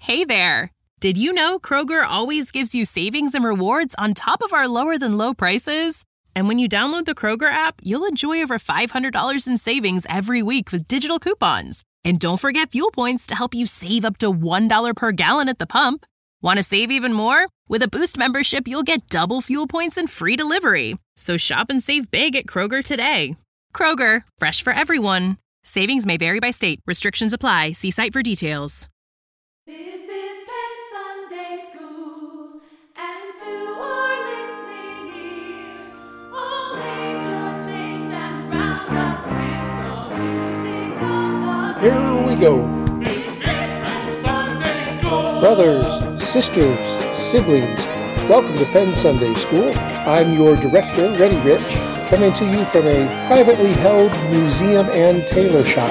Hey there! Did you know Kroger always gives you savings and rewards on top of our lower-than-low prices? And when you download the Kroger app, you'll enjoy over $500 in savings every week with digital coupons. And don't forget fuel points to help you save up to $1 per gallon at the pump. Want to save even more? With a Boost membership, you'll get double fuel points and free delivery. So shop and save big at Kroger today. Kroger, fresh for everyone. Savings may vary by state. Restrictions apply. See site for details. This is Penn Sunday School, and to our listening ears, all nature sings and round us rings the music of the Here we go. This is Penn Sunday School. Brothers, sisters, siblings, welcome to Penn Sunday School. I'm your director, Reddy Rich, coming to you from a privately held museum and tailor shop.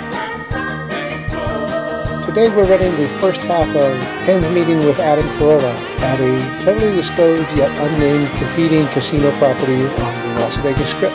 Today we're running the first half of Penn's meeting with Adam Carolla at a totally disclosed yet unnamed competing casino property on the Las Vegas Strip.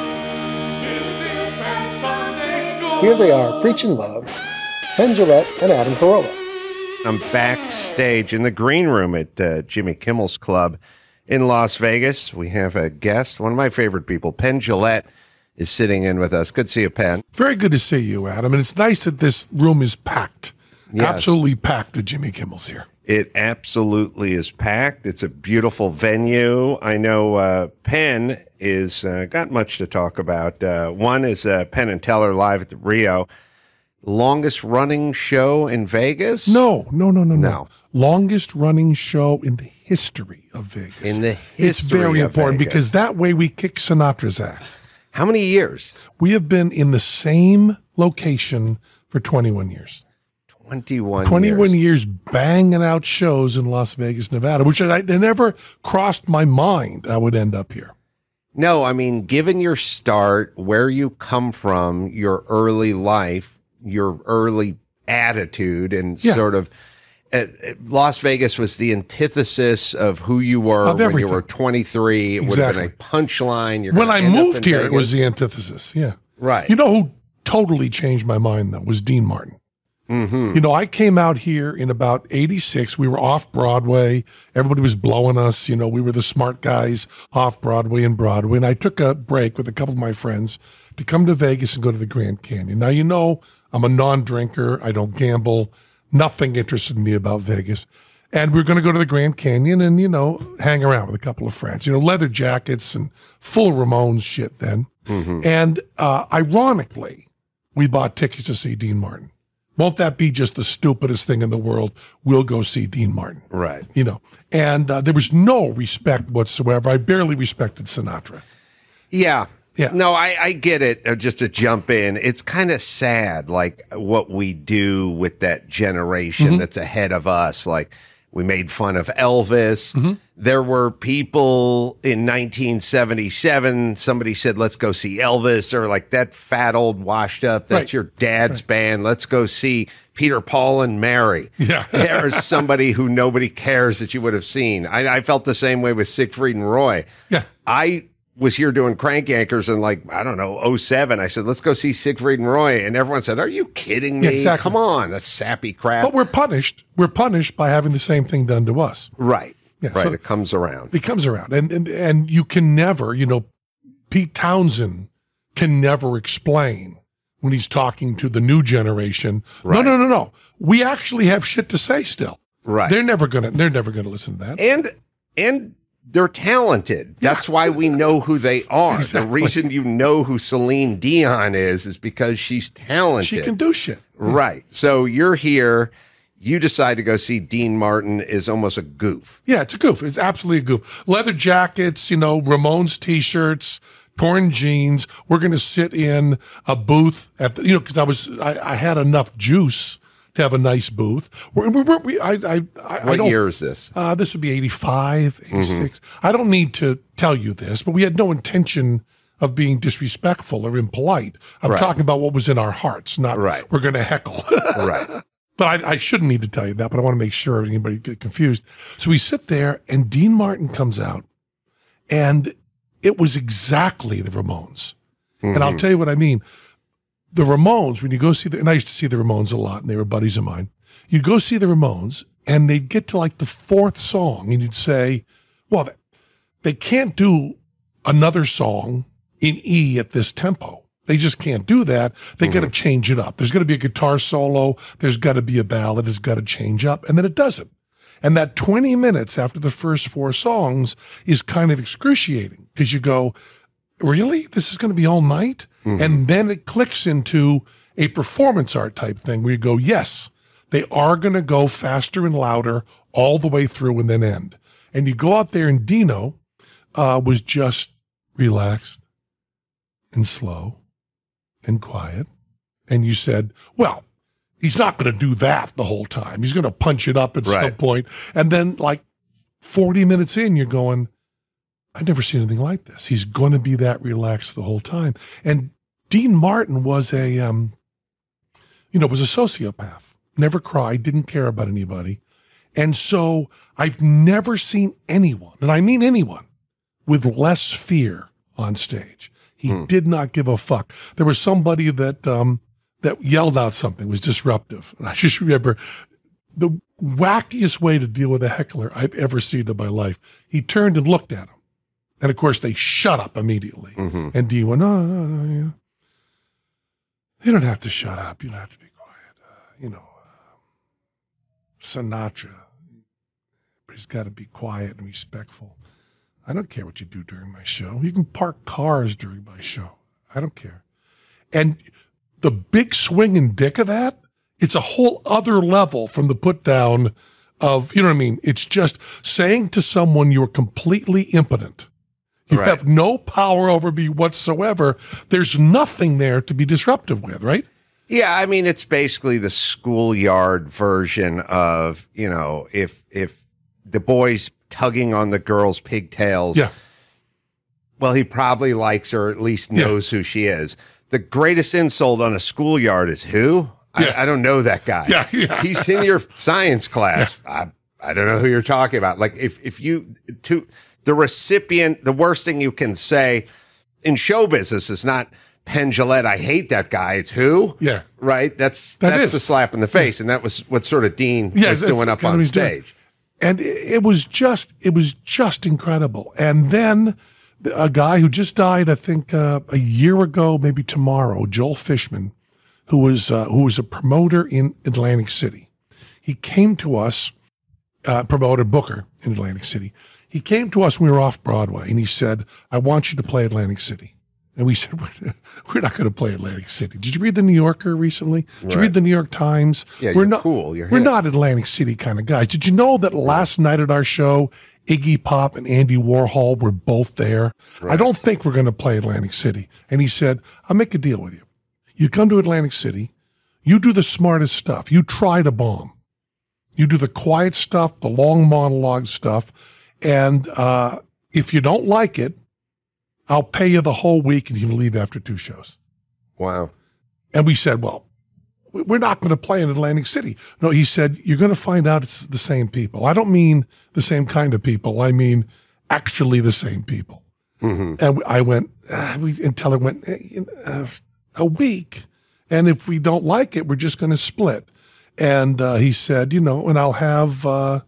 Here they are, preaching love, Penn Jillette and Adam Carolla. I'm backstage in the green room at Jimmy Kimmel's Club in Las Vegas. We have a guest, one of my favorite people, Penn Jillette, is sitting in with us. Good to see you, Penn. Very good to see you, Adam. And it's nice that this room is packed. Yes. Absolutely packed at Jimmy Kimmel's here. It absolutely is packed. It's a beautiful venue. I know Penn is got much to talk about. One is Penn and Teller live at the Rio. Longest running show in Vegas? No. Longest running show in the history of Vegas. In the history It's very of important Vegas. because that way we kick Sinatra's ass. How many years? We have been in the same location for 21 years. 21 years banging out shows in Las Vegas, Nevada, which I never crossed my mind I would end up here. No, I mean, given your start, where you come from, your early life, your early attitude, and sort of Las Vegas was the antithesis of who you were Of when you everything. were 23. It would have been a punchline. You're When gonna I end up moved in here, it Vegas. was the antithesis. Yeah. Right. You know who totally changed my mind, though, was Dean Martin. Mm-hmm. You know, I came out here in about 86. We were off Broadway. Everybody was blowing us. You know, we were the smart guys off Broadway and Broadway. And I took a break with a couple of my friends to come to Vegas and go to the Grand Canyon. Now, you know, I'm a non-drinker. I don't gamble. Nothing interested me about Vegas. And we're going to go to the Grand Canyon and, you know, hang around with a couple of friends. You know, leather jackets and full Ramones shit then. Mm-hmm. And ironically, we bought tickets to see Dean Martin. Won't that be just the stupidest thing in the world? We'll go see Dean Martin. Right. You know, and there was no respect whatsoever. I barely respected Sinatra. Yeah. Yeah. No, I get it. Just to jump in, it's kind of sad, like what we do with that generation that's ahead of us. Like we made fun of Elvis. There were people in 1977, somebody said, let's go see Elvis, or like that fat old washed up, that's Right. your dad's band. Let's go see Peter, Paul, and Mary. Yeah. There's somebody who nobody cares that you would have seen. I felt the same way with Siegfried and Roy. Yeah. I was here doing Crank Anchors in like, I don't know, 07. I said, let's go see Siegfried and Roy. And everyone said, are you kidding me? Yeah, exactly. Come on, that's sappy crap. But we're punished. We're punished by having the same thing done to us. Right. Yeah, Right. so- It comes around. It comes around. And you can never, you know, Pete Townsend can never explain when he's talking to the new generation. Right. No. We actually have shit to say still. Right. They're never gonna listen to that. And they're talented. That's why we know who they are. Exactly. The reason you know who Celine Dion is because she's talented. She can do shit. Right. So you're here. You decide to go see Dean Martin is almost a goof. Yeah, it's a goof. It's absolutely a goof. Leather jackets, you know, Ramones t-shirts, torn jeans. We're going to sit in a booth at the, you know, because I had enough juice to have a nice booth. I What don't, year is this? This would be 85, 86. I don't need to tell you this, but we had no intention of being disrespectful or impolite. I'm Right. talking about what was in our hearts, not Right. we're going to heckle. Right. But I shouldn't need to tell you that, but I want to make sure anybody get confused. So we sit there and Dean Martin comes out and it was exactly the Ramones. And I'll tell you what I mean. The Ramones, when you go see and I used to see the Ramones a lot and they were buddies of mine. You go see the Ramones and they'd get to like the fourth song, and you'd say, well, they can't do another song in E at this tempo. They just can't do that. They got to change it up. There's got to be a guitar solo. There's got to be a ballad. It's got to change up. And then it doesn't. And that 20 minutes after the first four songs is kind of excruciating because you go, really? This is going to be all night? And then it clicks into a performance art type thing where you go, yes, they are going to go faster and louder all the way through and then end. And you go out there and Dino was just relaxed and slow and quiet. And you said, well, he's not going to do that the whole time. He's going to punch it up at some point. And then like 40 minutes in, you're going, I've never seen anything like this. He's going to be that relaxed the whole time. And Dean Martin was was a sociopath, never cried, didn't care about anybody. And so I've never seen anyone, and I mean anyone, with less fear on stage. He did not give a fuck. There was somebody that yelled out something, was disruptive. And I just remember the wackiest way to deal with a heckler I've ever seen in my life. He turned and looked at him. And of course, they shut up immediately. And Dean went, no. You don't have to shut up. You don't have to be quiet. Sinatra, he's got to be quiet and respectful. I don't care what you do during my show. You can park cars during my show. I don't care. And the big swinging dick of that, it's a whole other level from the put down of, you know what I mean? It's just saying to someone you're completely impotent. You have no power over me whatsoever. There's nothing there to be disruptive with, right? Yeah, I mean, it's basically the schoolyard version of, if the boy's tugging on the girl's pigtails, well, he probably likes her, or at least knows who she is. The greatest insult on a schoolyard is who? I don't know that guy. He's in your science class. I don't know who you're talking about. Like, if you... The recipient, the worst thing you can say in show business is not Penn Jillette, I hate that guy. It's who? Yeah. Right? That's the slap in the face. And that was what sort of Dean was doing up on stage. And it was just incredible. And then a guy who just died, I think, a year ago, maybe tomorrow, Joel Fishman, who was a promoter in Atlantic City. He came to us, promoter Booker in Atlantic City. He came to us when we were off Broadway, and he said, I want you to play Atlantic City. And we said, we're not going to play Atlantic City. Did you read The New Yorker recently? Did you read The New York Times? Yeah, we're you're not, cool. We're not Atlantic City kind of guys. Did you know that last night at our show, Iggy Pop and Andy Warhol were both there? Right. I don't think we're going to play Atlantic City. And he said, I'll make a deal with you. You come to Atlantic City, you do the smartest stuff. You try to bomb. You do the quiet stuff, the long monologue stuff. And if you don't like it, I'll pay you the whole week and you can leave after 2 shows. Wow. And we said, well, we're not going to play in Atlantic City. No, he said, you're going to find out it's the same people. I don't mean the same kind of people. I mean actually the same people. And I went, until it went a week. And if we don't like it, we're just going to split. And he said, and I'll have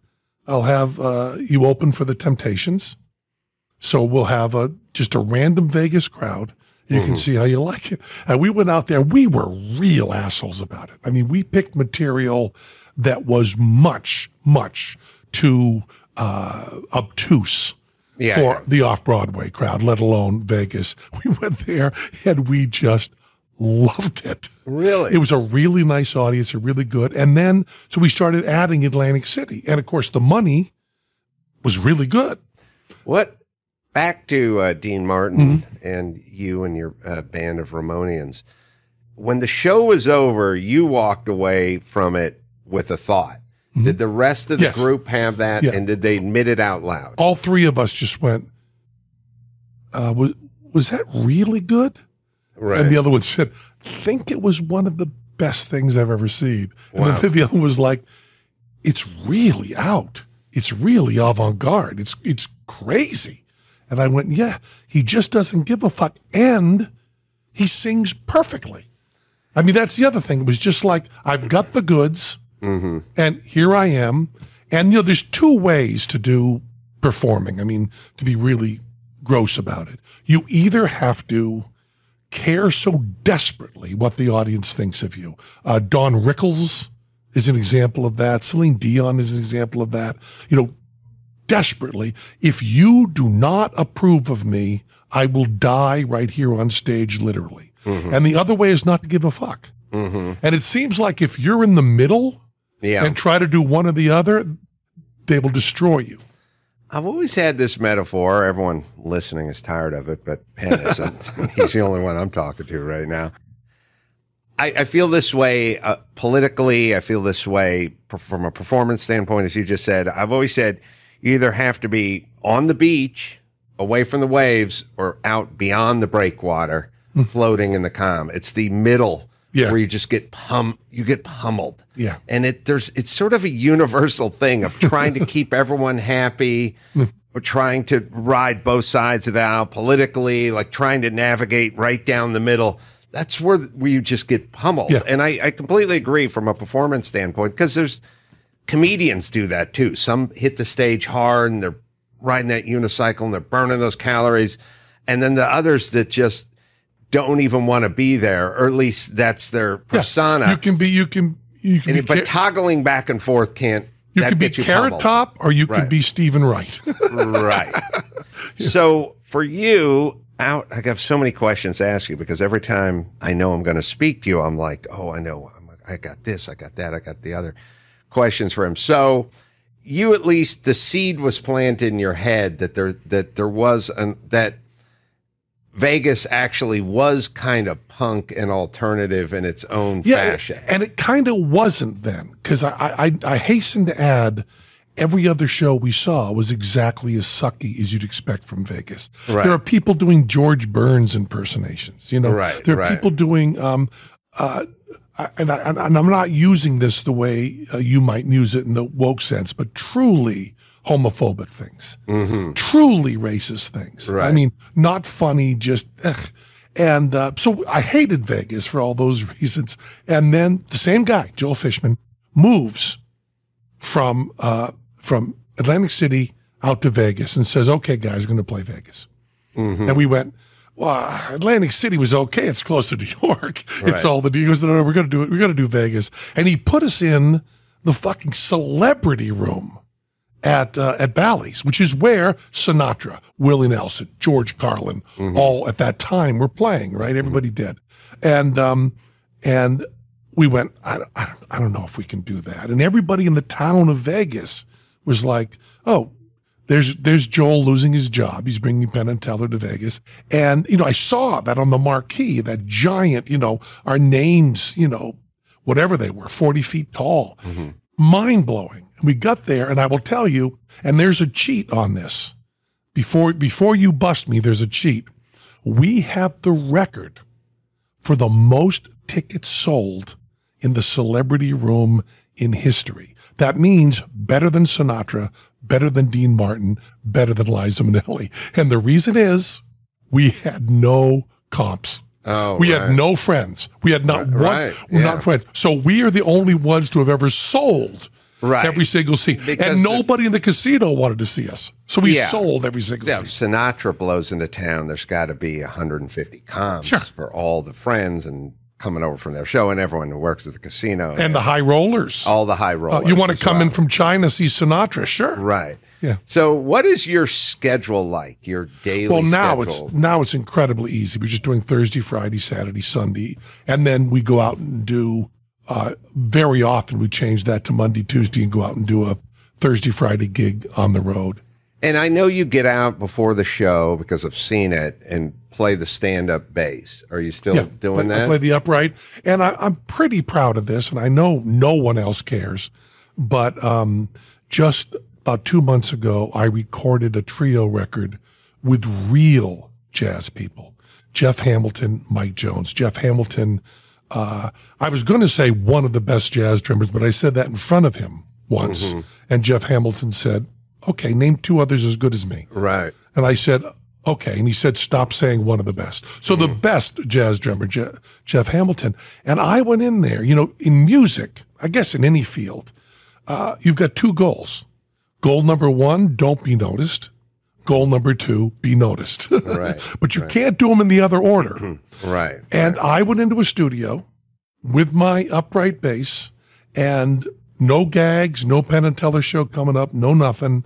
you open for the Temptations. So we'll have just a random Vegas crowd. You can see how you like it. And we went out there. We were real assholes about it. I mean, we picked material that was much, much too obtuse for the off-Broadway crowd, let alone Vegas. We went there and we just loved it. Really? It was a really nice audience, really good. And then, so we started adding Atlantic City. And of course, the money was really good. Back to Dean Martin and you and your band of Ramonians. When the show was over, you walked away from it with a thought. Did the rest of the group have that? And did they admit it out loud? All 3 of us just went, was that really good? Right. And the other one said, I think it was one of the best things I've ever seen. And then the other one was like, it's really out. It's really avant-garde. It's crazy. And I went, yeah, he just doesn't give a fuck. And he sings perfectly. I mean, that's the other thing. It was just like, I've got the goods. And here I am. And, there's two ways to do performing. I mean, to be really gross about it. You either have to care so desperately what the audience thinks of you. Don Rickles is an example of that. Celine Dion is an example of that. Desperately, if you do not approve of me, I will die right here on stage, literally. And the other way is not to give a fuck. And it seems like if you're in the middle and try to do one or the other, they will destroy you. I've always had this metaphor. Everyone listening is tired of it, but Penn isn't. He's the only one I'm talking to right now. I feel this way politically. I feel this way from a performance standpoint, as you just said. I've always said you either have to be on the beach, away from the waves, or out beyond the breakwater, floating in the calm. It's the middle where you just get pummeled. Yeah. And it's sort of a universal thing of trying to keep everyone happy, or trying to ride both sides of the aisle politically, like trying to navigate right down the middle. That's where you just get pummeled. Yeah. And I completely agree from a performance standpoint, because there's comedians do that too. Some hit the stage hard and they're riding that unicycle and they're burning those calories. And then the others that just don't even want to be there, or at least that's their persona. But toggling back and forth can't. You can be Carrot Top, or you can be Stephen Wright. Right. So for you, I have so many questions to ask you, because every time I know I'm going to speak to you, I'm like, oh, I know. I got this, I got that, I got the other questions for him. So you, at least the seed was planted in your head that there was that Vegas actually was kind of punk and alternative in its own fashion. And it kind of wasn't then, because I hasten to add, every other show we saw was exactly as sucky as you'd expect from Vegas. Right. There are people doing George Burns impersonations. Right. There are people doing, and I'm not using this the way you might use it in the woke sense, but truly homophobic things, truly racist things. Right. I mean, not funny, just ugh. And so I hated Vegas for all those reasons. And then the same guy, Joel Fishman, moves from Atlantic City out to Vegas and says, okay, guys, we're going to play Vegas. And we went, well, Atlantic City was okay. It's close to New York. Right. It's all the He goes, no, we're going to do it. We're going to do Vegas. And he put us in the fucking celebrity room at Bally's, which is where Sinatra, Willie Nelson, George Carlin, all at that time were playing, right? Everybody did. And we went, I don't know if we can do that. And everybody in the town of Vegas was like, oh, there's Joel losing his job. He's bringing Penn and Teller to Vegas. And, I saw that on the marquee, that giant, our names, whatever they were, 40 feet tall. Mind-blowing. And we got there, and I will tell you, and there's a cheat on this. Before you bust me, there's a cheat. We have the record for the most tickets sold in the celebrity room in history. That means better than Sinatra, better than Dean Martin, better than Liza Minnelli. And the reason is we had no comps. We had no friends. We had not not friends. So we are the only ones to have ever sold every single seat. And nobody in the casino wanted to see us. So we sold every single seat. If Sinatra blows into town, there's got to be 150 comps for all the friends and coming over from their show, and everyone who works at the casino. And the high rollers. All the high rollers. You want to come in from China, see Sinatra? Sure. Right. Yeah. So what is your schedule like, your daily schedule? Now it's incredibly easy. We're just doing Thursday, Friday, Saturday, Sunday. And then we go out and do, very often we change that to Monday, Tuesday, and go out and do a Thursday, Friday gig on the road. And I know you get out before the show, because I've seen it, and play the stand-up bass. Are you still doing that? I play the upright. And I'm pretty proud of this, and I know no one else cares. But just about 2 months ago, I recorded a trio record with real jazz people. Jeff Hamilton, Mike Jones. Jeff Hamilton, I was going to say one of the best jazz drummers, but I said that in front of him once. And Jeff Hamilton said, okay, name two others as good as me. Right. And I said, Okay, and he said, stop saying one of the best. So the best jazz drummer, Jeff Hamilton. And I went in there, in music, I guess in any field, you've got two goals. Goal number one, don't be noticed. Goal number two, be noticed. Right. But you can't do them in the other order. Right. And I went into a studio with my upright bass and no gags, no Penn and Teller show coming up, no nothing.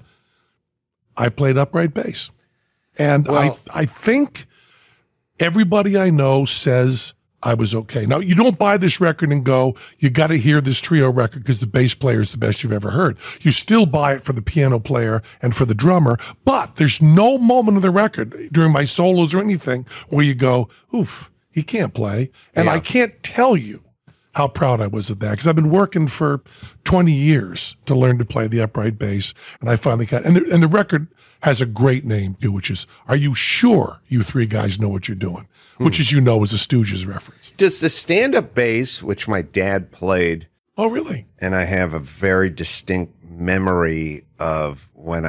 I played upright bass. And Well- I think everybody I know says I was okay. Now, you don't buy this record and go, you got to hear this trio record because the bass player is the best you've ever heard. You still buy it for the piano player and for the drummer, but there's no moment of the record during my solos or anything where you go, oof, he can't play. And Yeah. I can't tell you how proud I was of that because I've been working for 20 years to learn to play the upright bass, and I finally got. And the record has a great name too, which is "Are You Sure You Three Guys Know What You're Doing?" Which, as you know, is a Stooges reference. Does the stand-up bass, which my dad played, Oh, really? and I have a very distinct memory of when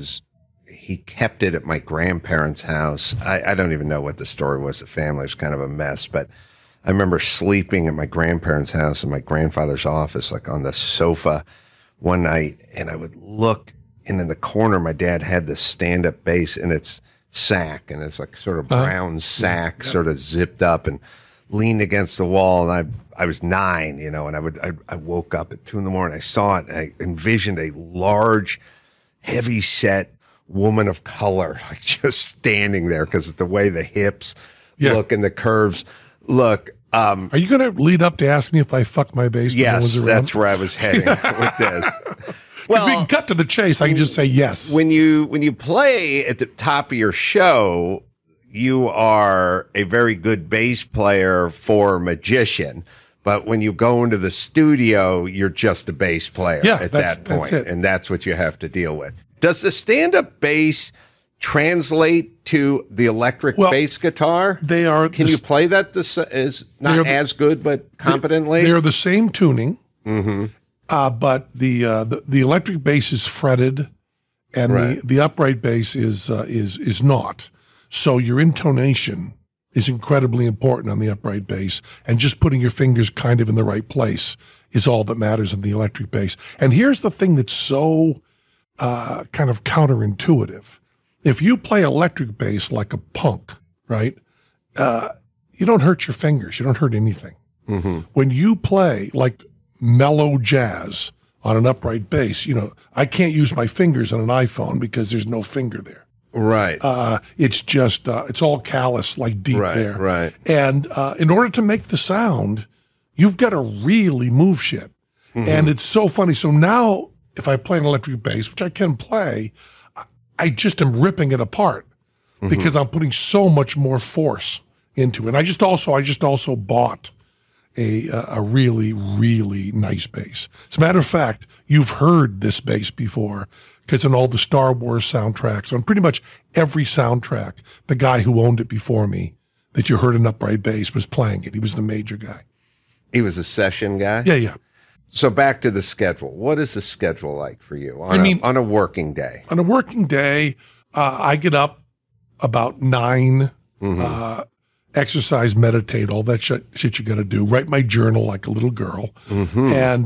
he kept it at my grandparents' house. I don't even know what the story was. The family was kind of a mess, but I remember sleeping at my grandparents' house in my grandfather's office, like on the sofa one night, and I would look, and in the corner, my dad had this stand-up bass in its sack, and it's like sort of brown sack, sort of zipped up and leaned against the wall. And I was 9, and I woke up at 2 a.m. I saw it, and I envisioned a large, heavy set woman of color, like just standing there because of the way the hips look and the curves look. Are you going to lead up to ask me if I fucked my bass? When no Yes, one's around? that's where I was heading with this. If we can cut to the chase, I can just say yes. When you play at the top of your show, you are a very good bass player for a magician. But when you go into the studio, you're just a bass player at that point. that's it. And that's what you have to deal with. Does the stand-up bass translate to the electric bass guitar? They are. Can you play that? Is not as good, but competently? They're the same tuning. Mm-hmm. But the electric bass is fretted, and the upright bass is not. So your intonation is incredibly important on the upright bass, and just putting your fingers kind of in the right place is all that matters in the electric bass. And here's the thing that's so kind of counterintuitive: if you play electric bass like a punk, right? You don't hurt your fingers. You don't hurt anything. Mm-hmm. When you play like mellow jazz on an upright bass, I can't use my fingers on an iPhone because there's no finger there. Right. It's just, it's all callous, like deep there. Right. And in order to make the sound, you've got to really move shit. Mm-hmm. And it's so funny. So now if I play an electric bass, which I can play, I just am ripping it apart because I'm putting so much more force into it. And I just also bought a really, really nice bass. As a matter of fact, you've heard this bass before because in all the Star Wars soundtracks, on pretty much every soundtrack, the guy who owned it before me that you heard an upright bass was playing it. He was the major guy. He was a session guy? Yeah. So back to the schedule. What is the schedule like for you on a working day? On a working day, I get up about 9, exercise, meditate, all that shit you got to do. Write my journal like a little girl, and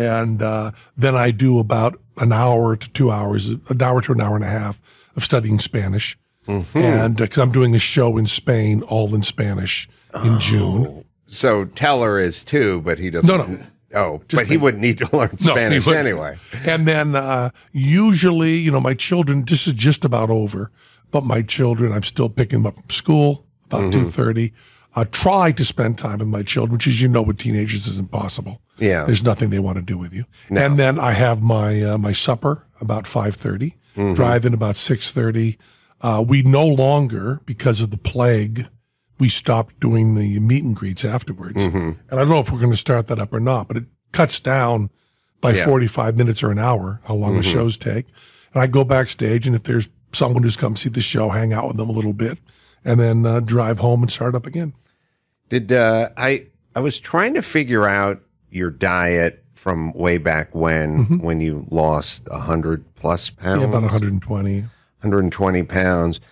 then I do about an hour to 2 hours, an hour to an hour and a half of studying Spanish, and because I'm doing a show in Spain, all in Spanish, in June. So Teller is too, but he doesn't. No. Oh, but he wouldn't need to learn Spanish he wouldn't. anyway. And then usually, my children, this is just about over, but my children, I'm still picking them up from school about 2:30. Try to spend time with my children, which, as you know, with teenagers is impossible. Yeah. There's nothing they want to do with you. No. And then I have my supper about 5:30, drive in about 6:30. We no longer, because of the plague, we stopped doing the meet and greets afterwards. And I don't know if we're going to start that up or not, but it cuts down by 45 minutes or an hour how long the shows take. And I go backstage, and if there's someone who's come see the show, hang out with them a little bit, and then drive home and start up again. Did I was trying to figure out your diet from way back when you lost 100+ pounds. Yeah, about 120. 120 pounds.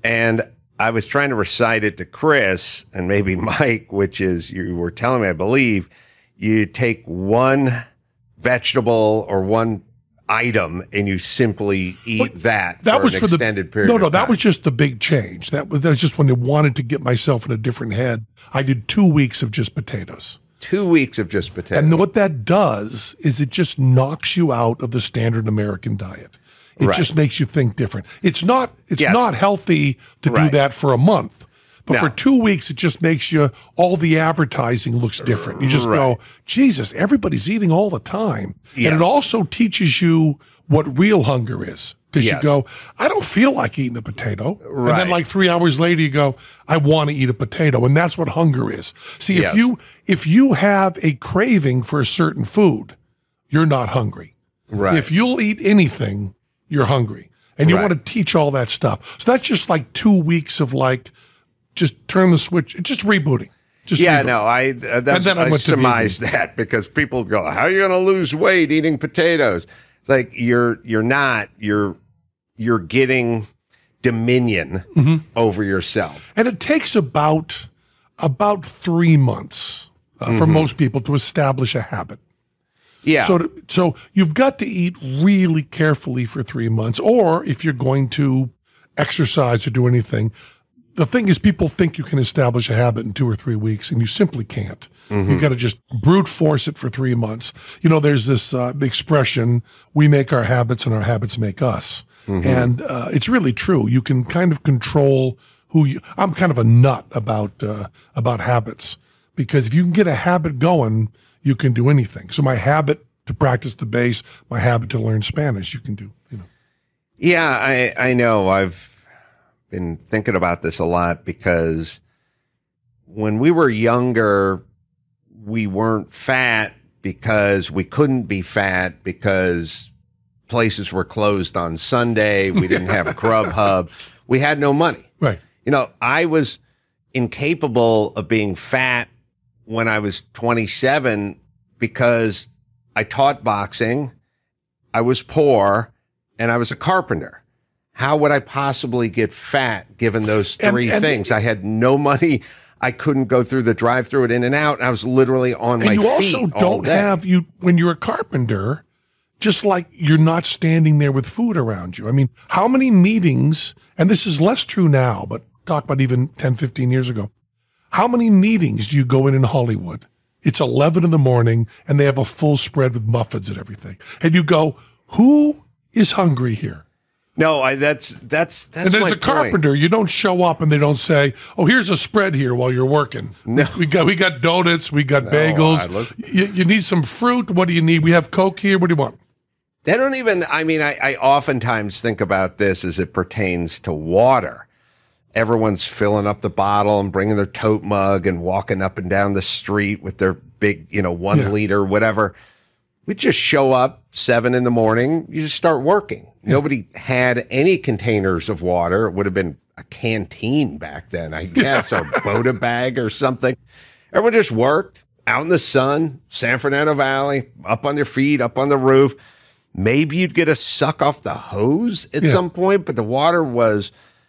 And I was trying to recite it to Chris and maybe Mike, which is, you were telling me, I believe, you take one vegetable or one item and you simply eat that for was an for extended period No, of time. that was just the big change. That was just when I wanted to get myself in a different head. I did 2 weeks of just potatoes. 2 weeks of just potatoes. And what that does is it just knocks you out of the standard American diet. It Right. just makes you think different. It's not Yes. not healthy to do Right. that for a month. But No. for 2 weeks, it just makes you, all the advertising looks different. You just go, Jesus, everybody's eating all the time. And Yes. it also teaches you what real hunger is. Because you Yes. go, I don't feel like eating a potato. And then Right. like 3 hours later, you go, I want to eat a potato. And that's what hunger is. See, Yes. if you have a craving for a certain food, you're not hungry. Right. If you'll eat anything, you're hungry. And you Right. want to teach all that stuff. So that's just like 2 weeks of like, just turn the switch, just rebooting. Just Yeah, reboot. no, And then I I went to surmised that because people go, "How are you going to lose weight eating potatoes?" It's like you're not. You're getting dominion Mm-hmm. over yourself. And it takes about 3 months for most people to establish a habit. Yeah. So you've got to eat really carefully for 3 months, or if you're going to exercise or do anything. The thing is, people think you can establish a habit in 2 or 3 weeks, and you simply can't. You've got to just brute force it for 3 months. You know, there's this expression, we make our habits and our habits make us. And it's really true. You can kind of control I'm kind of a nut about habits, because if you can get a habit going, you can do anything. So my habit to practice the bass, my habit to learn Spanish, you can do, you know. Yeah, I know. I've been thinking about this a lot because when we were younger, we weren't fat because we couldn't be fat because places were closed on Sunday. We didn't have Grubhub. We had no money. Right. You know, I was incapable of being fat when I was 27 because I taught boxing, I was poor, and I was a carpenter. How would I possibly get fat given those three things? I had no money. I couldn't go through the drive-through at In-N-Out. I was literally on my feet. And you also don't have, when you're a carpenter, just like you're not standing there with food around you. I mean, how many meetings, and this is less true now, but talk about even 10, 15 years ago. How many meetings do you go in Hollywood? It's 11 in the morning and they have a full spread with muffins and everything. And you go, who is hungry here? No, that's And as my a point. carpenter, you don't show up and they don't say, "Oh, here's a spread here while you're working." No. we got donuts, we got bagels. You need some fruit. What do you need? We have Coke here. What do you want? They don't even, I mean, I oftentimes think about this as it pertains to water. Everyone's filling up the bottle and bringing their tote mug and walking up and down the street with their big, 1 liter, whatever. We just show up 7 in the morning. You just start working. Yeah. Nobody had any containers of water. It would have been a canteen back then, I guess, or Boda bag or something. Everyone just worked out in the sun, San Fernando Valley, up on their feet, up on the roof. Maybe you'd get a suck off the hose at some point, but the water was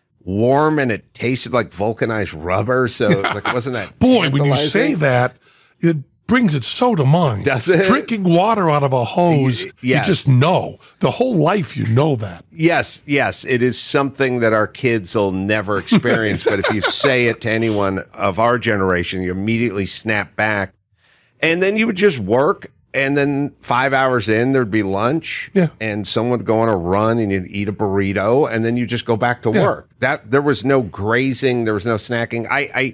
warm and it tasted like vulcanized rubber. So like, wasn't that Boy, when you tantalizing? say that, it brings it so to mind. Does it? Drinking water out of a hose, Yes. you just know. The whole life you know that. Yes, it is something that our kids will never experience. But if you say it to anyone of our generation, you immediately snap back. And then you would just work. And then 5 hours in, there'd be lunch. Yeah. And someone would go on a run and you'd eat a burrito. And then you just go back to work. There was no grazing. There was no snacking.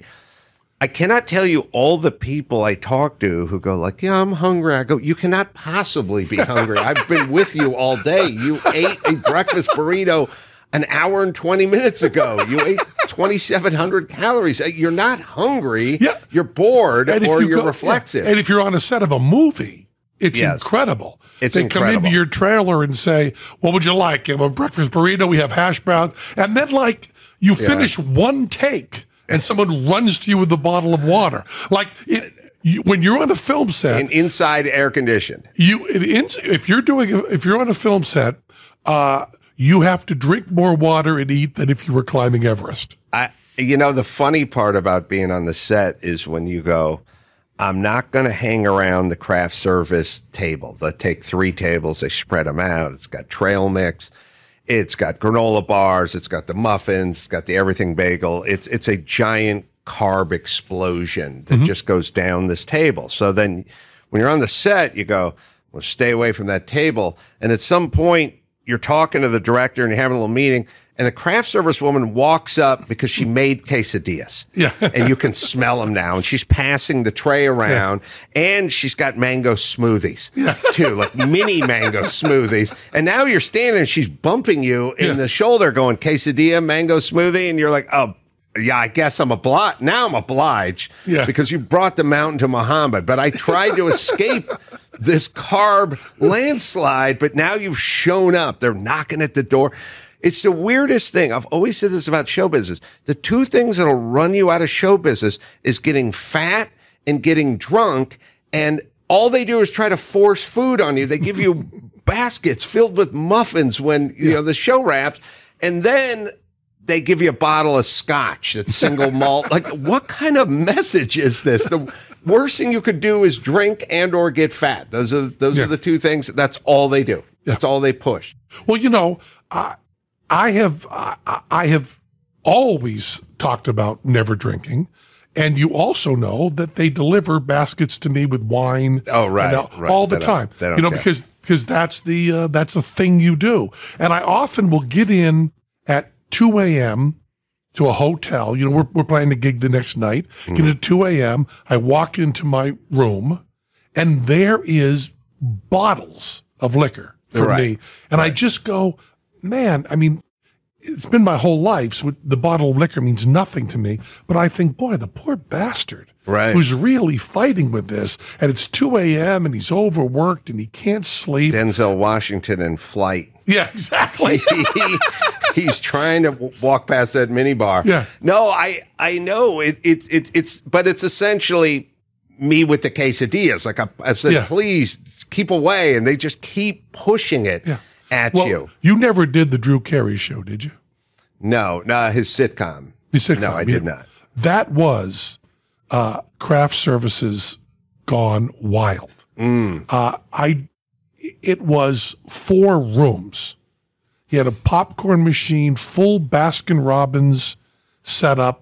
I cannot tell you all the people I talk to who go like, yeah, I'm hungry. I go, you cannot possibly be hungry. I've been with you all day. You ate a breakfast burrito an hour and 20 minutes ago. You ate 2,700 calories. You're not hungry. Yeah. You're bored And if or you you're go- reflexive. And if you're on a set of a movie, it's Yes. incredible. It's they incredible. come into your trailer and say, "What would you like? You have a breakfast burrito. We have hash browns." And then, like, you finish one take, and someone runs to you with a bottle of water. Like when you're on a film set, And inside air conditioned. if you're on a film set, you have to drink more water and eat than if you were climbing Everest. The funny part about being on the set is when you go, I'm not going to hang around the craft service table. They take 3 tables, they spread them out. It's got trail mix. It's got granola bars. It's got the muffins. It's got the everything bagel. It's a giant carb explosion that just goes down this table. So then when you're on the set, you go, well, stay away from that table. And at some point, you're talking to the director and you're having a little meeting, and a craft service woman walks up because she made quesadillas. Yeah. And you can smell them now. And she's passing the tray around, and she's got mango smoothies too, like mini mango smoothies. And now you're standing there and she's bumping you in the shoulder going, quesadilla, mango smoothie. And you're like, oh, yeah, I guess I'm obliged. Now I'm obliged because you brought the mountain to Muhammad. But I tried to escape this carb landslide, but now you've shown up. They're knocking at the door. It's the weirdest thing. I've always said this about show business. The 2 things that'll run you out of show business is getting fat and getting drunk. And all they do is try to force food on you. They give you baskets filled with muffins when, the show wraps. And then they give you a bottle of scotch that's single malt. Like, what kind of message is this? The worst thing you could do is drink and or get fat. Those are the 2 things. That's all they do. That's all they push. Well, I have always talked about never drinking, and you also know that they deliver baskets to me with wine. Oh, right, all the time. They don't care. because that's the thing you do. And I often will get in at 2 a.m. to a hotel. We're planning to gig the next night. Get in at 2 a.m. I walk into my room, and there is bottles of liquor for me, and I just go, man, I mean, it's been my whole life, so the bottle of liquor means nothing to me. But I think, boy, the poor bastard who's really fighting with this, and it's 2 a.m. and he's overworked and he can't sleep. Denzel Washington in Flight. Yeah, exactly. He's trying to walk past that minibar. Yeah. No, I know but it's essentially me with the quesadillas. Like I said, please keep away, and they just keep pushing it. At you. You never did the Drew Carey show, did you? No, his sitcom. No, I did not. That was craft services gone wild. It was 4 rooms. He had a popcorn machine, full Baskin Robbins setup.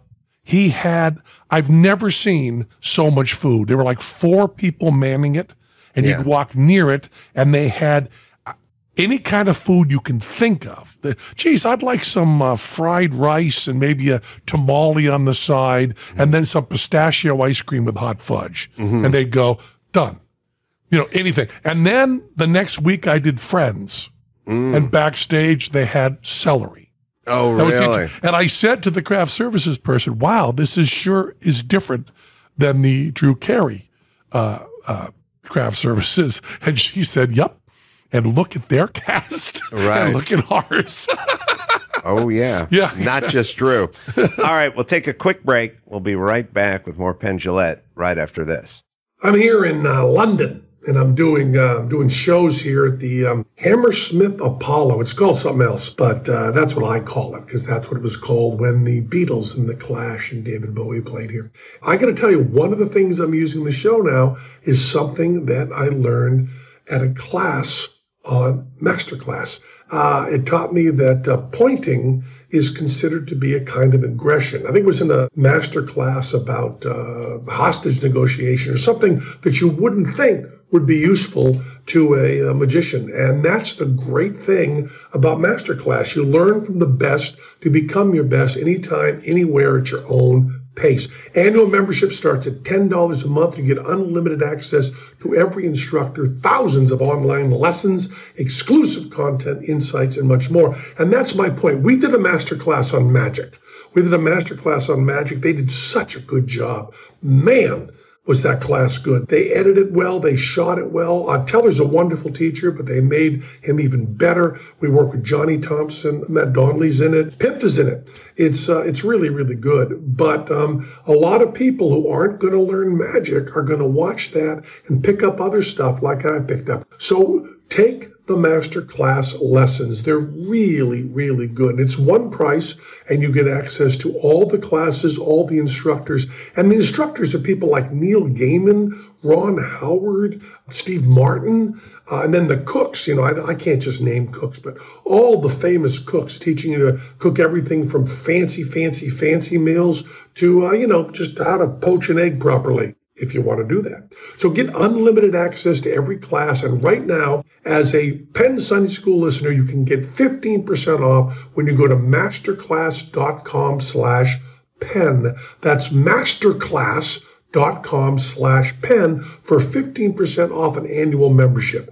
I've never seen so much food. There were like 4 people manning it, and you'd walk near it, and they had any kind of food you can think of. Geez, I'd like some fried rice and maybe a tamale on the side, and then some pistachio ice cream with hot fudge. And they'd go, done. Anything. And then the next week I did Friends, and backstage they had celery. Oh, really? And I said to the craft services person, wow, this is different than the Drew Carey craft services. And she said, yep. And look at their cast. And look at ours. Oh, yeah. Yeah. Not just Drew. All right, we'll take a quick break. We'll be right back with more Penn Jillette right after this. I'm here in London, and I'm doing shows here at the Hammersmith Apollo. It's called something else, but that's what I call it, because that's what it was called when the Beatles and the Clash and David Bowie played here. I got to tell you, one of the things I'm using in the show now is something that I learned at a class on Masterclass. It taught me that pointing is considered to be a kind of aggression. I think it was in a masterclass about hostage negotiation or something that you wouldn't think would be useful to a magician. And that's the great thing about Masterclass. You learn from the best to become your best anytime, anywhere at your own pace. Annual membership starts at $10 a month. You get unlimited access to every instructor, thousands of online lessons, exclusive content, insights, and much more. And that's my point. We did a masterclass on magic. They did such a good job. Man, was that class good. They edited it well. They shot it well. Teller's a wonderful teacher, but they made him even better. We work with Johnny Thompson. Matt Donnelly's in it. Piff is in it. It's really, really good. But a lot of people who aren't going to learn magic are going to watch that and pick up other stuff like I picked up. So Take the masterclass lessons. They're really, really good. And it's one price, and you get access to all the classes, all the instructors. And the instructors are people like Neil Gaiman, Ron Howard, Steve Martin, and then the cooks. I can't just name cooks, but all the famous cooks teaching you to cook everything from fancy meals to, just how to poach an egg properly, if you want to do that. So get unlimited access to every class. And right now, as a Penn Sunday School listener, you can get 15% off when you go to masterclass.com/Penn. That's masterclass.com/Penn for 15% off an annual membership.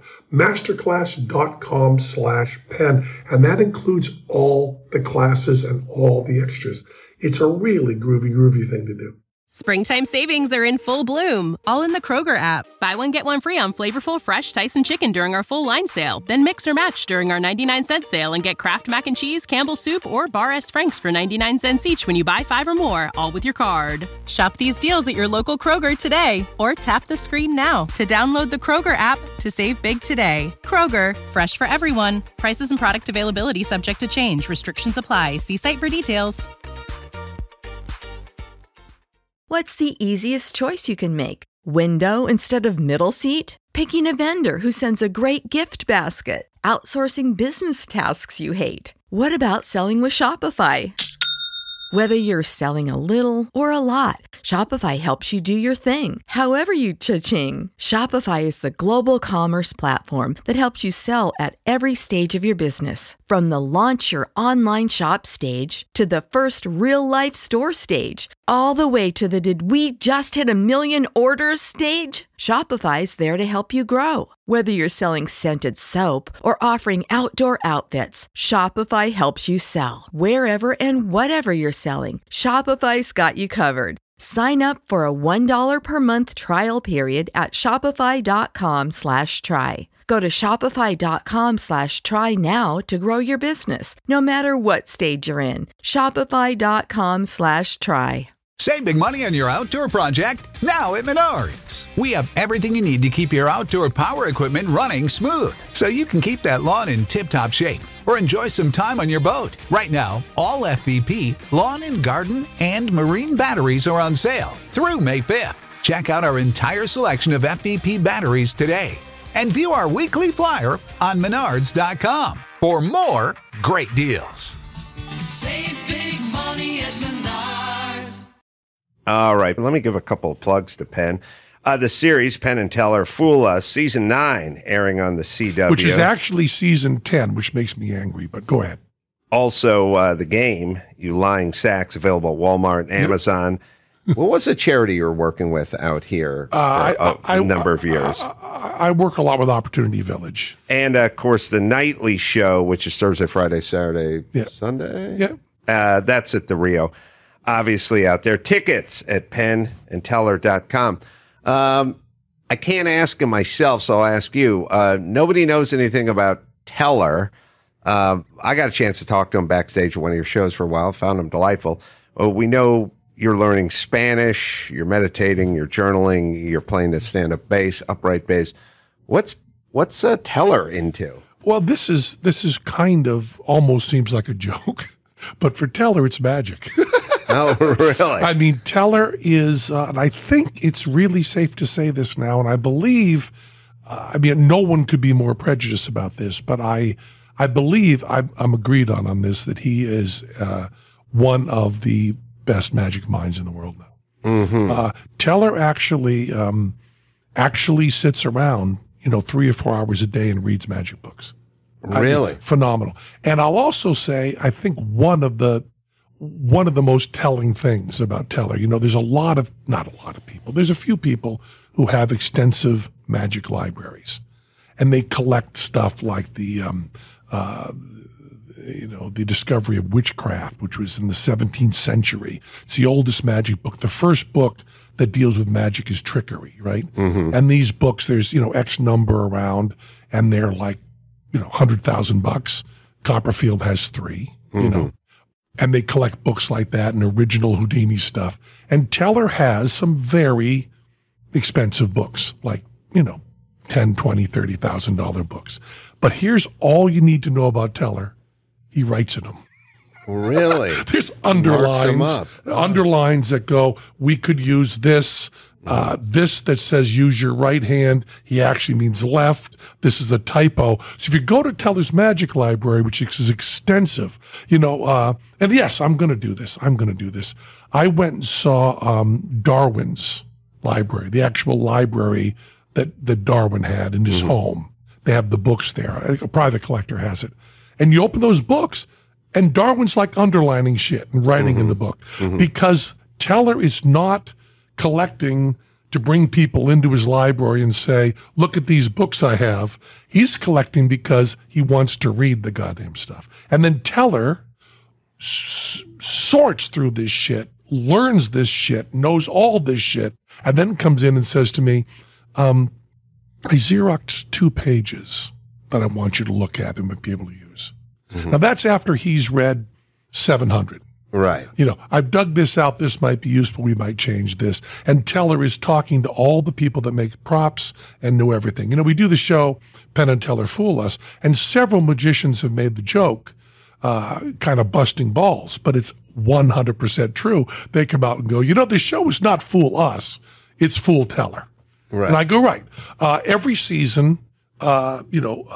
Masterclass.com/Penn. And that includes all the classes and all the extras. It's a really groovy thing to do. Springtime savings are in full bloom, all in the Kroger app. Buy one, get one free on flavorful fresh Tyson chicken during our full line sale. Then mix or match during our 99-cent sale and get Kraft Mac and Cheese, Campbell's Soup, or Bar S. Frank's for 99 cents each when you buy 5 or more, all with your card. Shop these deals at your local Kroger today, or tap the screen now to download the Kroger app to save big today. Kroger, fresh for everyone. Prices and product availability subject to change. Restrictions apply. See site for details. What's the easiest choice you can make? Window instead of middle seat? Picking a vendor who sends a great gift basket? Outsourcing business tasks you hate? What about selling with Shopify? Whether you're selling a little or a lot, Shopify helps you do your thing, however you cha-ching. Shopify is the global commerce platform that helps you sell at every stage of your business. From the launch your online shop stage to the first real-life store stage, all the way to the did we just hit 1 million orders stage. Shopify's there to help you grow. Whether you're selling scented soap or offering outdoor outfits, Shopify helps you sell. Wherever and whatever you're selling, Shopify's got you covered. Sign up for a $1 per month trial period at shopify.com/try. Go to shopify.com/try now to grow your business, no matter what stage you're in. Shopify.com/try. Save big money on your outdoor project now at Menards. We have everything you need to keep your outdoor power equipment running smooth, so you can keep that lawn in tip-top shape or enjoy some time on your boat. Right now, all FVP, lawn and garden, and marine batteries are on sale through May 5th. Check out our entire selection of FVP batteries today and view our weekly flyer on Menards.com for more great deals. Save big money at Menards. All right, let me give a couple of plugs to Penn. The series, Penn and Teller Fool Us, Season 9, airing on the CW. Which is actually Season 10, which makes me angry, but go ahead. Also, The Game, You Lying Sacks, available at Walmart, Amazon. What was the charity you're working with out here for a number of years? I work a lot with Opportunity Village. And, of course, The Nightly Show, which is Thursday, Friday, Saturday, Sunday? Yeah. That's at the Rio. Obviously out there. Tickets at pennandteller.com. I can't ask him myself, so I'll ask you. Nobody knows anything about Teller. I got a chance to talk to him backstage at one of your shows for a while. Found him delightful. We know you're learning Spanish, you're meditating, you're journaling, you're playing the stand-up bass, upright bass. What's Teller into? Well, this is kind of almost seems like a joke, but for Teller, it's magic. Oh, really? I mean, Teller is, and I think it's really safe to say this now, and I believe, no one could be more prejudiced about this, but I believe I'm agreed on this, that he is one of the best magic minds in the world now. Mm-hmm. Teller actually sits around, 3 or 4 hours a day and reads magic books. Really? Phenomenal. And I'll also say, I think one of the most telling things about Teller, there's not a lot of people, there's a few people who have extensive magic libraries, and they collect stuff like the discovery of witchcraft, which was in the 17th century. It's the oldest magic book. The first book that deals with magic is Trickery, right? Mm-hmm. And these books, there's, X number around, and they're like, $100,000. Copperfield has 3, and they collect books like that and original Houdini stuff. And Teller has some very expensive books, like, $10, $20, $30,000 books. But here's all you need to know about Teller. He writes in them. Really? There's Marks underlines that go, we could use this. This that says use your right hand, he actually means left. This is a typo. So if you go to Teller's Magic Library, which is extensive, and yes, I'm going to do this. I went and saw Darwin's library, the actual library that Darwin had in his home. They have the books there. A private collector has it. And you open those books, and Darwin's like underlining shit and writing in the book because Teller is not collecting to bring people into his library and say, look at these books I have. He's collecting because he wants to read the goddamn stuff. And then Teller sorts through this shit, learns this shit, knows all this shit, and then comes in and says to me, I Xeroxed 2 pages that I want you to look at and be able to use. Now that's after he's read 700. Right. I've dug this out. This might be useful. We might change this. And Teller is talking to all the people that make props and know everything. We do the show Penn and Teller Fool Us, and several magicians have made the joke, kind of busting balls, but it's 100% true. They come out and go, the show is not Fool Us. It's Fool Teller. Right. And I go, right. Every season, about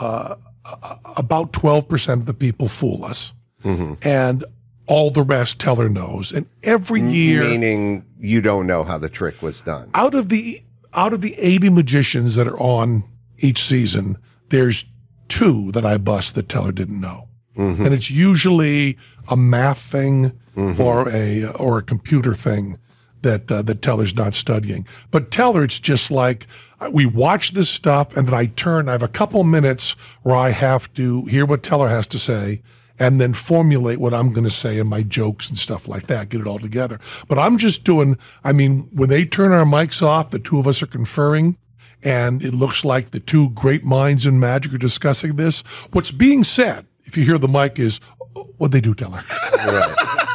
12% of the people fool us. And all the rest Teller knows. And every year, meaning you don't know how the trick was done. Out of the 80 magicians that are on each season, there's 2 that I bust that Teller didn't know. And it's usually a math thing or a computer thing that Teller's not studying. But Teller, it's just like we watch this stuff and then I have a couple minutes where I have to hear what Teller has to say and then formulate what I'm going to say in my jokes and stuff like that, get it all together. But I'm just when they turn our mics off, the 2 of us are conferring, and it looks like the 2 great minds in magic are discussing this. What's being said, if you hear the mic, is, what'd they do, Teller? Right.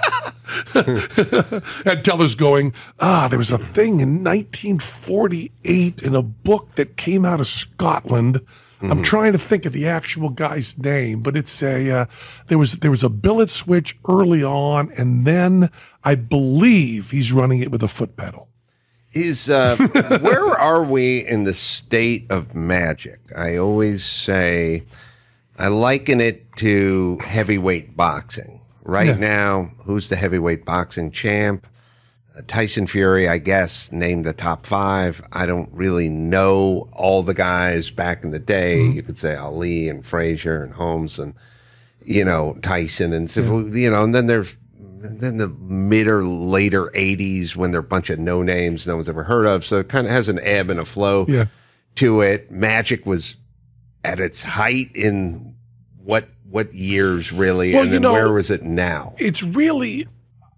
And Teller's going, there was a thing in 1948 in a book that came out of Scotland. I'm trying to think of the actual guy's name, but it's there was a billet switch early on, and then I believe he's running it with a foot pedal. Where are we in the state of magic? I always say I liken it to heavyweight boxing. Right now, who's the heavyweight boxing champ? Tyson Fury, I guess, named the top 5. I don't really know all the guys back in the day. You could say Ali and Frazier and Holmes and, Tyson and, and then there's the mid or later 80s when they're a bunch of no names no one's ever heard of. So it kind of has an ebb and a flow to it. Magic was at its height in what years really? Well, and then where was it now? It's really,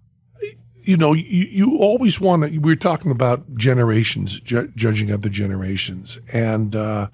you always want to, we're talking about generations, judging other generations. And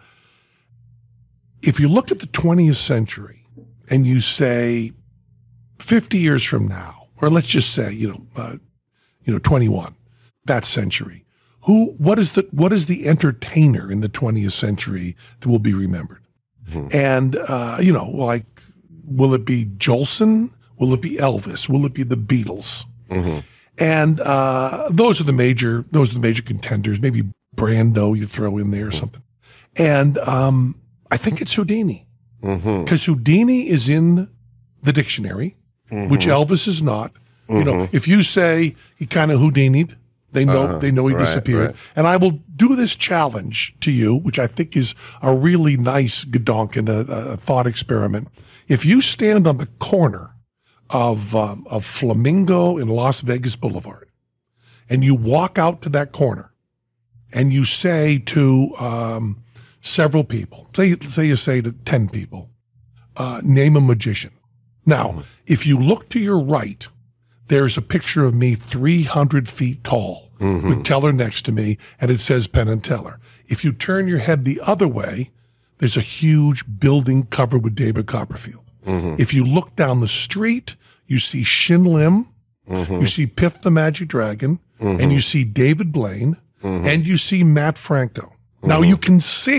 if you look at the 20th century and you say 50 years from now, or let's just say, 21, that century, what is the entertainer in the 20th century that will be remembered? And, will it be Jolson? Will it be Elvis? Will it be the Beatles? And those are the major contenders. Maybe Brando you throw in there or something. And I think it's Houdini, because Houdini is in the dictionary, which Elvis is not. If you say he kind of Houdini'd, they know he disappeared. Right. And I will do this challenge to you, which I think is a really nice gedonk a thought experiment. If you stand on the corner of Flamingo and Las Vegas Boulevard, and you walk out to that corner, and you say to several people, say you say to 10 people, name a magician. Now, if you look to your right, there's a picture of me 300 feet tall with Teller next to me, and it says Penn and Teller. If you turn your head the other way, there's a huge building covered with David Copperfield. If you look down the street, you see Shin Lim, you see Piff the Magic Dragon, and you see David Blaine, and you see Matt Franco. Now you can see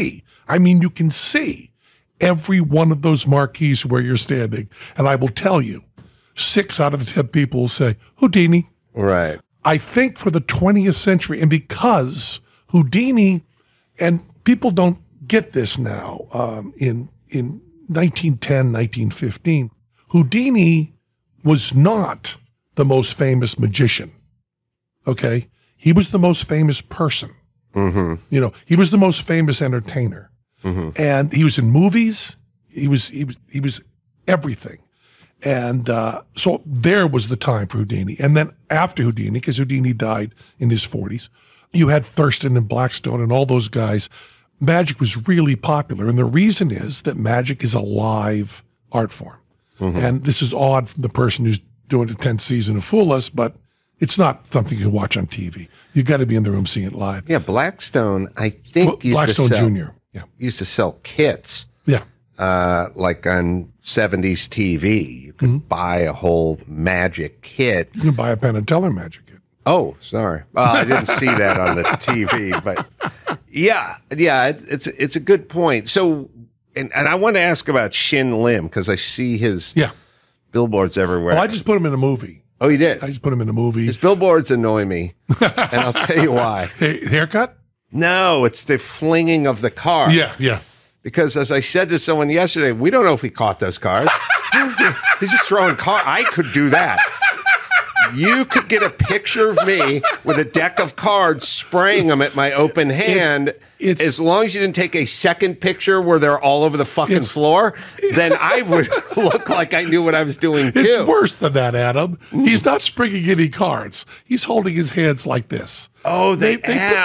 I mean, you can see every one of those marquees where you're standing. And I will tell you, 6 out of the 10 people will say, Houdini. Right. I think for the 20th century, and because Houdini, and people don't get this now, in 1910, 1915, Houdini was not the most famous magician, okay? He was the most famous person. Mm-hmm. You know, he was the most famous entertainer. Mm-hmm. And he was in movies. He was everything. And so there was the time for Houdini. And then after Houdini, because Houdini died in his 40s, you had Thurston and Blackstone and all those guys. Magic was really popular. And the reason is that magic is a live art form. Mm-hmm. And this is odd from the person who's doing the 10th season of Fool Us, but it's not something you can watch on TV. You got to be in the room seeing it live. Yeah, Blackstone, I think Blackstone Jr. Yeah. Used to sell kits. Yeah. Like on 70s TV. You could buy a whole magic kit. You can buy a Penn and Teller magic kit. Oh, sorry. I didn't see that on the TV, but yeah, it's a good point. So, and I want to ask about Shin Lim because I see his billboards everywhere. Well, I just put him in a movie. Oh, you did? I just put him in a movie. His billboards annoy me, and I'll tell you why. Hey, haircut? No, it's the flinging of the cards. Yeah. Because as I said to someone yesterday, we don't know if he caught those cards. He's just throwing cards. I could do that. You could get a picture of me with a deck of cards spraying them at my open hand. As long as you didn't take a second picture where they're all over the fucking floor, then I would look like I knew what I was doing too. It's worse than that, Adam. He's not springing any cards. He's holding his hands like this. Oh, they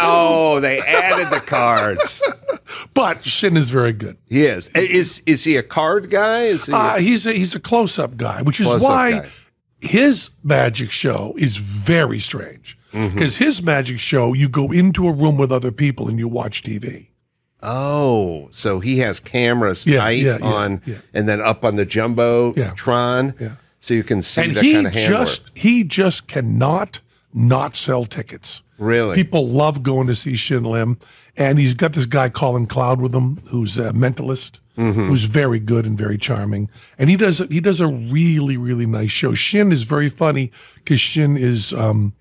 added the cards. But Shin is very good. He is. Is he a card guy? Is he he's a close-up guy, which is why his magic show is very strange. Because his magic show, you go into a room with other people and you watch TV. Oh, so he has cameras tight on, and then up on the Jumbotron, so you can see that kind of handwork. He just cannot not sell tickets. Really? People love going to see Shin Lim. And he's got this guy, Colin Cloud, with him, who's a mentalist, who's very good and very charming. And he does a really, really nice show. Shin is very funny because Shin is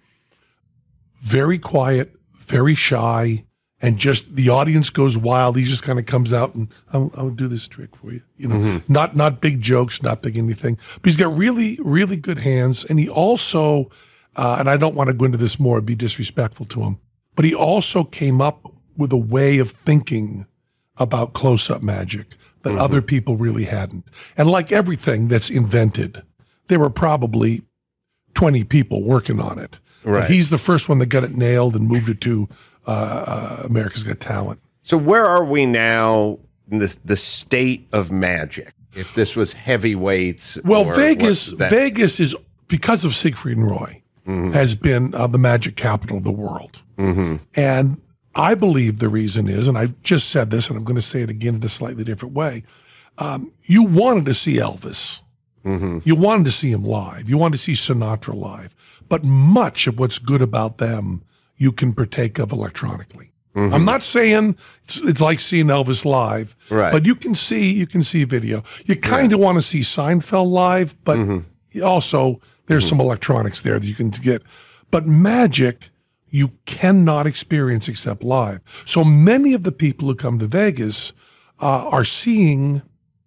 very quiet, very shy, and just the audience goes wild. He just kind of comes out and I'll do this trick for you. You know, not big jokes, not big anything. But he's got really, really good hands. And he also, and I don't want to go into this more, be disrespectful to him, but he also came up with a way of thinking about close-up magic that other people really hadn't. And like everything that's invented, there were probably 20 people working on it. Right. But he's the first one that got it nailed and moved it to America's Got Talent. So where are we now in the state of magic? If this was heavyweights. Well, Vegas is, because of Siegfried and Roy, has been the magic capital of the world. And I believe the reason is, and I've just said this, and I'm going to say it again in a slightly different way. You wanted to see Elvis. You wanted to see him live. You wanted to see Sinatra live. But much of what's good about them, you can partake of electronically. I'm not saying it's like seeing Elvis live, but you can see video. You kind of want to see Seinfeld live, but also there's some electronics there that you can get. But magic, you cannot experience except live. So many of the people who come to Vegas are seeing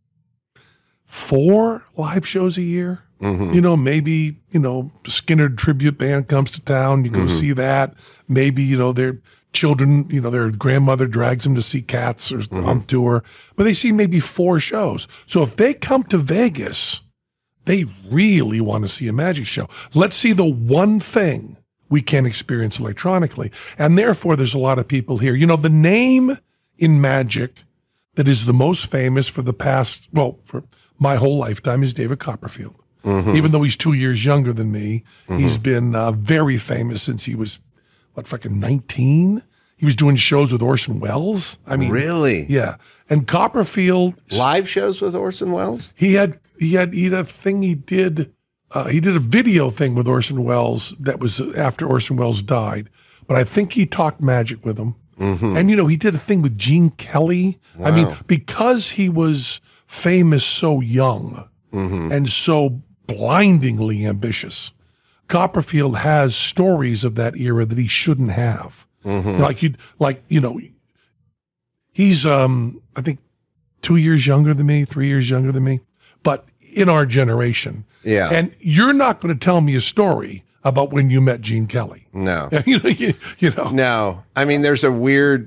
4 live shows a year. You know, maybe, Skinner tribute band comes to town. You go see that. Maybe, their children, their grandmother drags them to see Cats or on tour. But they see maybe 4 shows. So if they come to Vegas, they really want to see a magic show. Let's see the one thing we can experience electronically. And therefore, there's a lot of people here. The name in magic that is the most famous for for my whole lifetime is David Copperfield. Even though he's 2 years younger than me, he's been very famous since he was, 19? He was doing shows with Orson Welles. I mean, really? Yeah. And Copperfield. Live shows with Orson Welles? He had a thing he did. He did a video thing with Orson Welles that was after Orson Welles died. But I think he talked magic with him. And, he did a thing with Gene Kelly. Wow. I mean, because he was famous so young and so blindingly ambitious, Copperfield has stories of that era that he shouldn't have. He's, I think, 2 years younger than me, 3 years younger than me, but in our generation. Yeah. And you're not going to tell me a story about when you met Gene Kelly. No. No. I mean, there is weird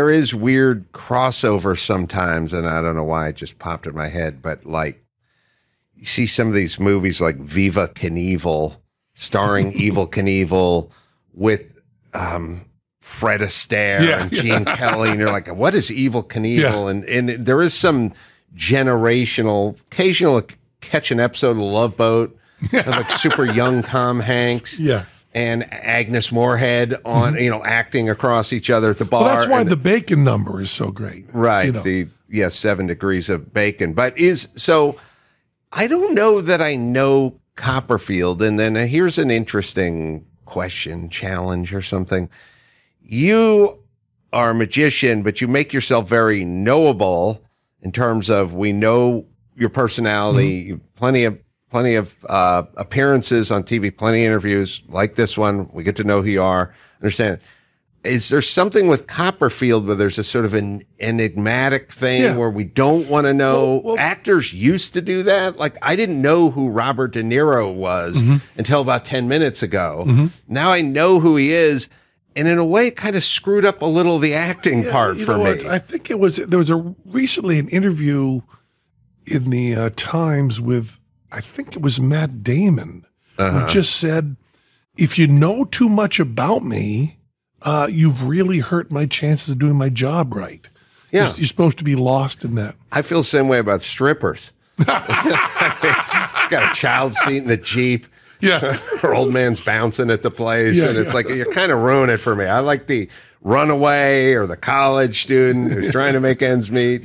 crossover sometimes, and I don't know why it just popped in my head, but like, you see some of these movies like Viva Knievel, starring Evel Knievel with Fred Astaire and Gene Kelly, and you're like, what is Evel Knievel? Yeah. And there is some occasional catch an episode of Love Boat of like super young Tom Hanks. Yeah. And Agnes Moorehead on, acting across each other at the bar. Well, that's why the Bacon number is so great. Right. 7 Degrees of Bacon. But I don't know that I know Copperfield. And then here's an interesting question, challenge or something. You are a magician, but you make yourself very knowable in terms of we know your personality, plenty of appearances on TV, plenty of interviews like this one. We get to know who you are. Understand? Is there something with Copperfield where there's a sort of an enigmatic thing where we don't want to know? Well, actors used to do that. Like, I didn't know who Robert De Niro was until about 10 minutes ago. Now I know who he is. And in a way, it kind of screwed up a little the acting part for me. I think there was recently an interview in the Times with, I think it was Matt Damon, who just said, if you know too much about me, you've really hurt my chances of doing my job right. Yeah. You're supposed to be lost in that. I feel the same way about strippers. She's got a child seat in the Jeep. Yeah. Her old man's bouncing at the place. And it's like, you're kind of ruining it for me. I like the runaway or the college student who's trying to make ends meet.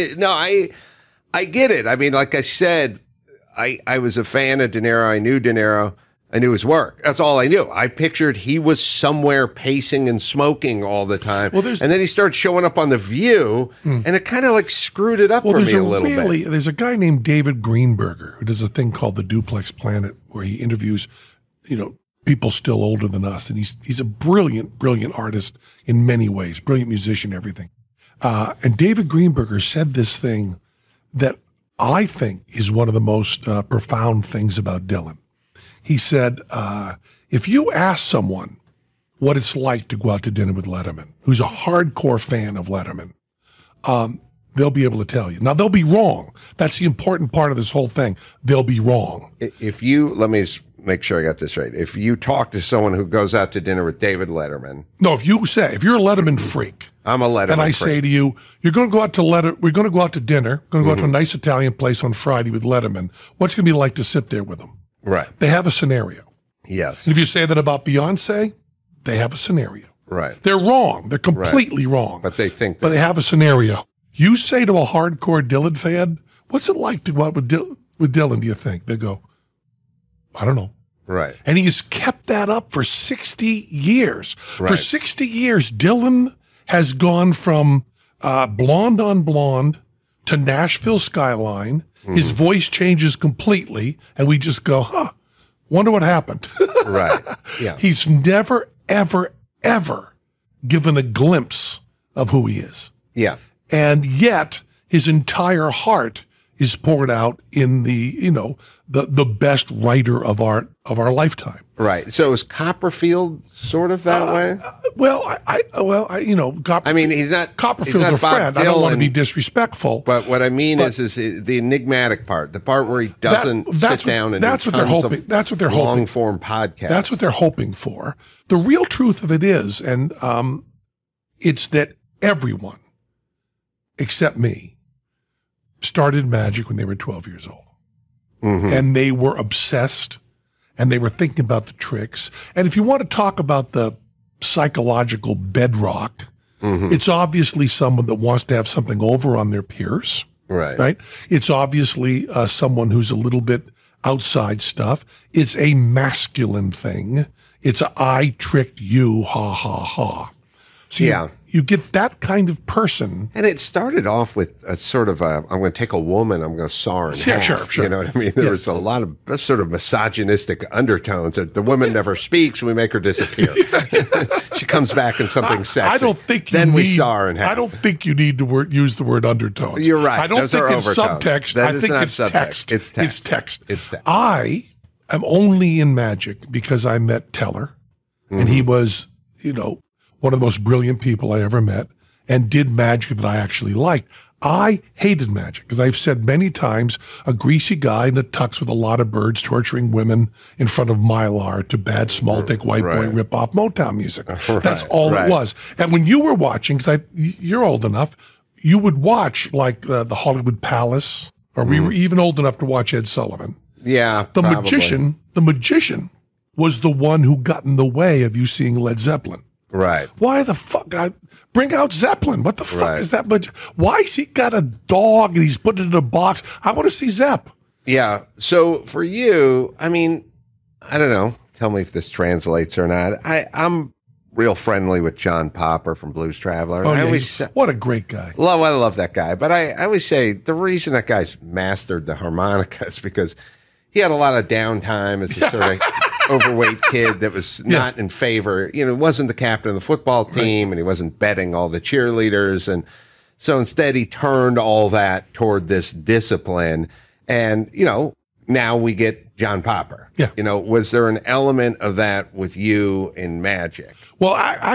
I get it. I mean, like I said, I was a fan of De Niro. I knew De Niro. I knew his work. That's all I knew. I pictured he was somewhere pacing and smoking all the time. Well, and then he started showing up on The View, and it kind of like screwed it up for me a little bit. There's a guy named David Greenberger who does a thing called The Duplex Planet, where he interviews, people still older than us. And he's a brilliant, brilliant artist in many ways, brilliant musician, everything. And David Greenberger said this thing that I think is one of the most profound things about Dylan. He said, if you ask someone what it's like to go out to dinner with Letterman, who's a hardcore fan of Letterman, they'll be able to tell you. Now, they'll be wrong. That's the important part of this whole thing. They'll be wrong. Let me just make sure I got this right. If you talk to someone who goes out to dinner with David Letterman. No, if you're a Letterman freak. I'm a Letterman freak. And I say to you, we're going to go out to dinner, going to go out to a nice Italian place on Friday with Letterman. What's it going to be like to sit there with him? Right. They have a scenario. Yes. And if you say that about Beyonce, they have a scenario. Right. They're wrong. They're completely wrong. But they think But they have a scenario. You say to a hardcore Dylan fan, what's it like to go out with Dylan, do you think? They go, I don't know. Right. And he's kept that up for 60 years. Right. For 60 years, Dylan has gone from Blonde on Blonde to Nashville Skyline. His voice changes completely, and we just go, wonder what happened. Right. Yeah. He's never, ever, ever given a glimpse of who he is. Yeah. And yet his entire heart is poured out in the best writer of our lifetime. Right. So is Copperfield sort of that way? He's not. Copperfield's a friend. Dylan, I don't want to be disrespectful. But what I mean is the enigmatic part, the part where he doesn't sit down and that's what they're hoping. That's what they're hoping. Long form podcast. That's what they're hoping for. The real truth of it is, and it's that everyone except me started magic when they were 12 years old. And they were obsessed, and they were thinking about the tricks. And if you want to talk about the psychological bedrock, it's obviously someone that wants to have something over on their peers. Right? It's obviously someone who's a little bit outside stuff. It's a masculine thing. It's a I tricked you, ha, ha, ha. So you get that kind of person. And it started off with a sort of I'm going to take a woman, I'm going to saw her in half. Sure. You know what I mean? There was a lot of sort of misogynistic undertones. The woman never speaks, we make her disappear. She comes back in something sexy. I don't think we saw her in half. I don't think you need to use the word undertones. You're right. I don't Those think are it's overtones. subtext. That I is think not it's subtext. text. It's text. It's text. I am only in magic because I met Teller, and he was, one of the most brilliant people I ever met, and did magic that I actually liked. I hated magic because I've said many times, a greasy guy in a tux with a lot of birds torturing women in front of Mylar to bad small dick white boy rip off Motown music. That's all it was. And when you were watching, because you're old enough, you would watch like the Hollywood Palace, or we were even old enough to watch Ed Sullivan. Yeah, The magician was the one who got in the way of you seeing Led Zeppelin. Right. Why the fuck? Bring out Zeppelin. What the fuck is that? But why has he got a dog and he's put it in a box? I want to see Zepp. Yeah. So for you, I mean, I don't know. Tell me if this translates or not. I'm real friendly with John Popper from Blues Traveler. Oh, yeah, what a great guy. I love that guy. But I always say the reason that guy's mastered the harmonica is because he had a lot of downtime as a sort of overweight kid that was not in favor. Wasn't the captain of the football team, and he wasn't betting all the cheerleaders. And so instead he turned all that toward this discipline. And, now we get John Popper. Yeah. Was there an element of that with you in magic? Well,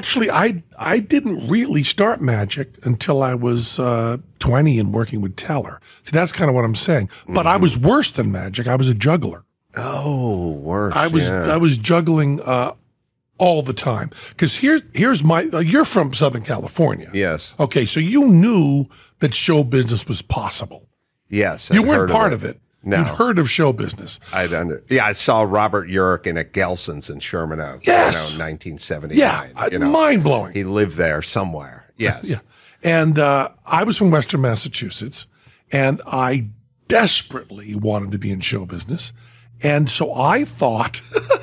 I didn't really start magic until I was 20 and working with Teller. See, that's kind of what I'm saying. But I was worse than magic. I was a juggler. Oh, worse. I was juggling all the time. Because here's my. You're from Southern California. Yes. Okay, so you knew that show business was possible. Yes. You weren't part of it. No. You'd heard of show business. I saw Robert Urich in a Gelson's in Sherman Oaks. Yes. 1979. Yeah, mind-blowing. He lived there somewhere. Yes. Yeah. And I was from Western Massachusetts, and I desperately wanted to be in show business. And so I thought,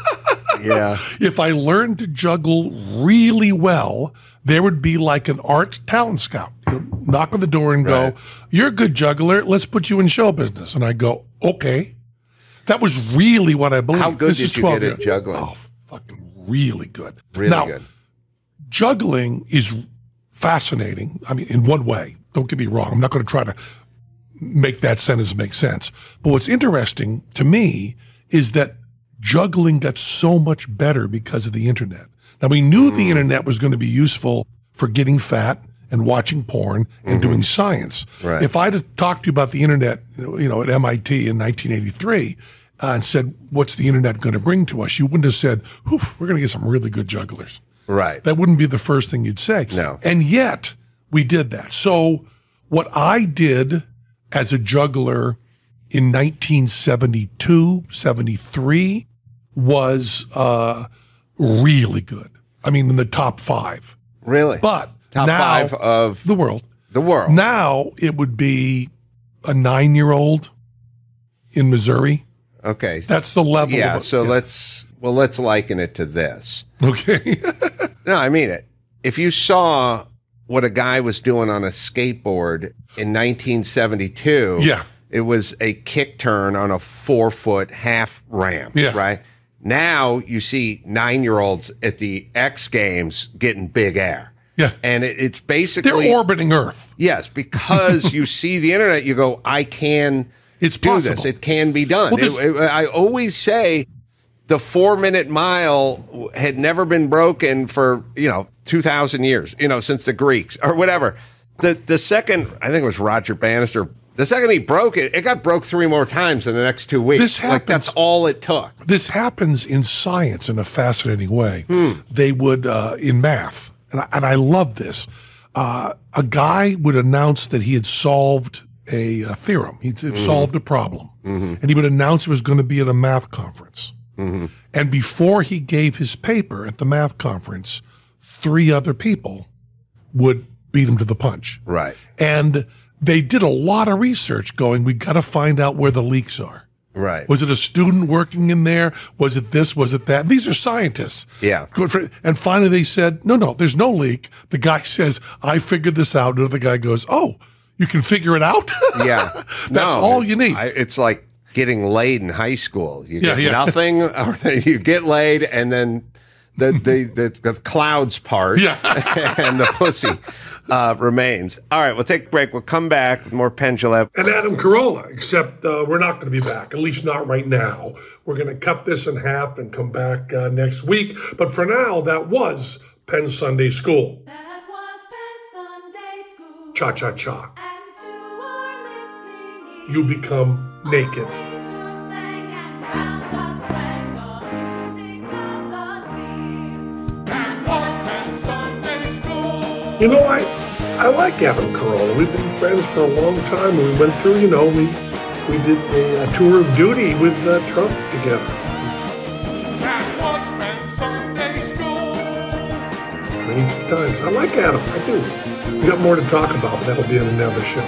if I learned to juggle really well, there would be like an art talent scout. Knock on the door and go, "You're a good juggler. Let's put you in show business." And I go, "Okay." That was really what I believed. How good did you get at juggling? Oh, fucking really good. Really good. Juggling is fascinating. I mean, in one way. Don't get me wrong. I'm not going to try to make that sentence make sense. But what's interesting to me is that juggling got so much better because of the internet. Now, we knew the internet was going to be useful for getting fat and watching porn and doing science. Right. If I'd have talked to you about the internet, at MIT in 1983 and said, what's the internet going to bring to us? You wouldn't have said, we're going to get some really good jugglers. Right. That wouldn't be the first thing you'd say. No. And yet we did that. So what I did as a juggler in 1972, 73 was really good. I mean, in the top 5. Really? But top now, 5 of the world. The world. Now it would be a 9-year-old in Missouri. Okay. That's the level. Yeah. Of, so let's liken it to this. Okay. No, I mean it. If you saw what a guy was doing on a skateboard in 1972, it was a kick turn on a 4-foot half ramp. Yeah. Right. Now you see 9-year-olds at the X Games getting big air. Yeah. And it's basically they're orbiting Earth. Yes, because you see the internet, you go, I can it's do possible. this. It can be done. Well, I always say the 4-minute mile had never been broken for, 2,000 years, since the Greeks or whatever. The second, I think it was Roger Bannister, the second he broke it, it got broke 3 more times in the next 2 weeks. This happens, that's all it took. This happens in science in a fascinating way. They would, in math, and I love this, a guy would announce that he had solved a theorem. He'd solved a problem. And he would announce it was going to be at a math conference. And before he gave his paper at the math conference, 3 other people would beat him to the punch. Right. And they did a lot of research going, we got to find out where the leaks are. Right. Was it a student working in there? Was it this? Was it that? These are scientists. Yeah. And finally they said, no, there's no leak. The guy says, I figured this out. And the guy goes, oh, you can figure it out? Yeah. That's all you need. It's like getting laid in high school. You get Yeah. nothing, or you get laid, and then the clouds part, and the pussy remains. All right, we'll take a break. We'll come back with more Penn Jillette. And Adam Carolla, except we're not going to be back, at least not right now. We're going to cut this in half and come back next week. But for now, that was Penn Sunday School. That was Penn Sunday School. Cha-cha-cha. And to our listening ears, You become naked. nature sang and round us rang the music of the spheres. That was Penn Sunday School. You know, I like Adam Carolla. We've been friends for a long time. We went through, we did a tour of duty with Trump together. That was Penn Sunday School. Crazy times. I like Adam. I do. We got more to talk about, but that'll be in another show.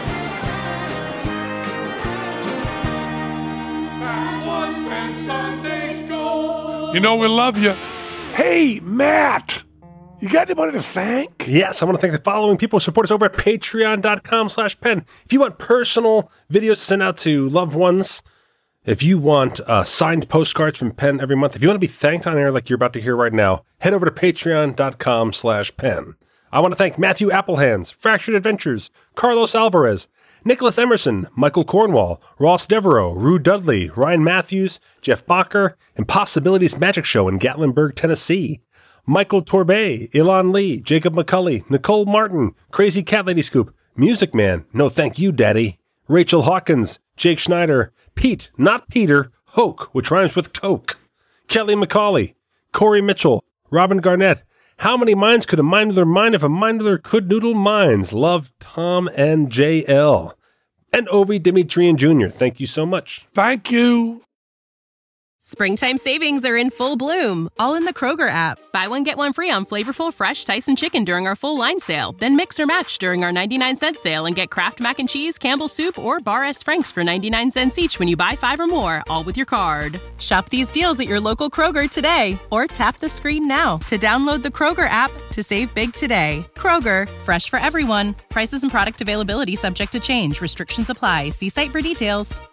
That was Penn Sunday School. You know we love you. Hey, Matt, you got anybody to thank? Yes, I want to thank the following people who support us over at patreon.com/Penn. If you want personal videos to send out to loved ones, if you want signed postcards from Penn every month, if you want to be thanked on air like you're about to hear right now, head over to patreon.com/Penn. I want to thank Matthew Applehands, Fractured Adventures, Carlos Alvarez, Nicholas Emerson, Michael Cornwall, Ross Devereaux, Rue Dudley, Ryan Matthews, Jeff Bacher, Impossibilities Magic Show in Gatlinburg, Tennessee, Michael Torbay, Elon Lee, Jacob McCulley, Nicole Martin, Crazy Cat Lady Scoop, Music Man, No Thank You Daddy, Rachel Hawkins, Jake Schneider, Pete, not Peter, Hoke, which rhymes with Coke, Kelly McCauley, Corey Mitchell, Robin Garnett. How many minds could a mindler mind if a mindler could noodle minds? Love, Tom and JL. And Ovi Dimitrian Jr. Thank you so much. Thank you. Springtime savings are in full bloom, all in the Kroger app. Buy one, get one free on flavorful, fresh Tyson chicken during our full line sale. Then mix or match during our 99-cent sale and get Kraft Mac and Cheese, Campbell's Soup, or Bar S. Franks for 99 cents each when you buy 5 or more, all with your card. Shop these deals at your local Kroger today, or tap the screen now to download the Kroger app to save big today. Kroger, fresh for everyone. Prices and product availability subject to change. Restrictions apply. See site for details.